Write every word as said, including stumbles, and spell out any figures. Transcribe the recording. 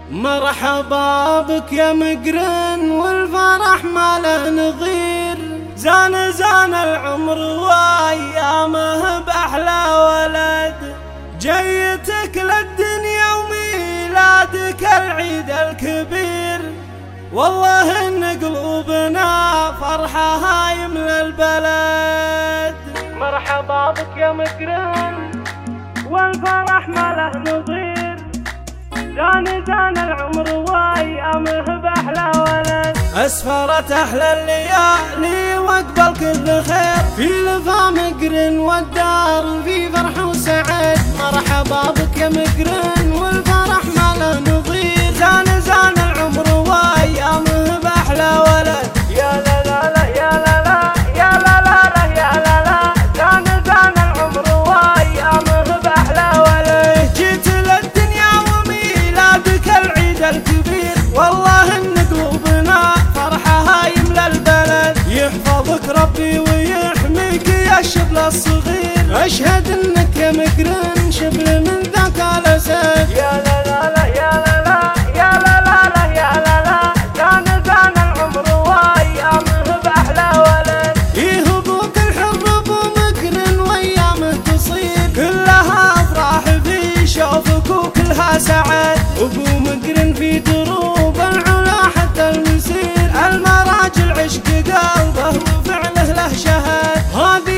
مرحبا بك يا مقرن والفرح ما له نظير، زان زان العمر وايامه باحلى ولد، جيتك للدنيا وميلادك العيد الكبير، والله ان قلوبنا فرحة يملى البلد. مرحبا بك يا مقرن والفرح ما له نظير، زان زان العمر وايامه باحلى ولد، اسفرت احلى الليالي واقبل كل خير، في لفا مقرن والدار في فرح وسعد. مرحبا بك يا مقرن والفرح ما له نظير، زان زان العمر وايامه باحلى ولد، يا لا لا لا يا لا لا يا لا لا لا يا لا لا، زان زان العمر وايامه باحلى ولد، جيت للدنيا وميلادك العيد الكبير، والله ان قلوبنا فرحها يملى البلد، يحفظك ربي ويحميك يا الشبل الصغير، اشهد انك يا مقرن شبل من ذاك الاسد، يا لا لا لا يا لا لا يا لا لا لا يا لا لا، زان زان العمر وايامه باحلى ولد، ايه ابوك الحر ابو مقرن وايامه تصير، كلها افراح في شوفك وكلها سعد، ابو مقرن في دروب العلا حتى المسير، المراجل عشق قلبه وفعله له شهد، هذا